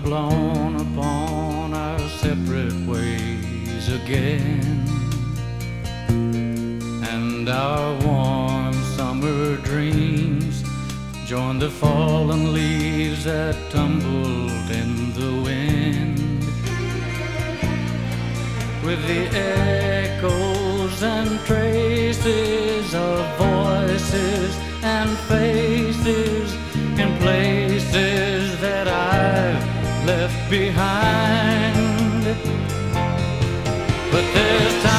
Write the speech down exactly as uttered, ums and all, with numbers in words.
flown upon our separate ways again, and our warm summer dreams joined the fallen leaves that tumbled in the wind, with the echoes and traces of voices and faces in places that I've left behind. But there's time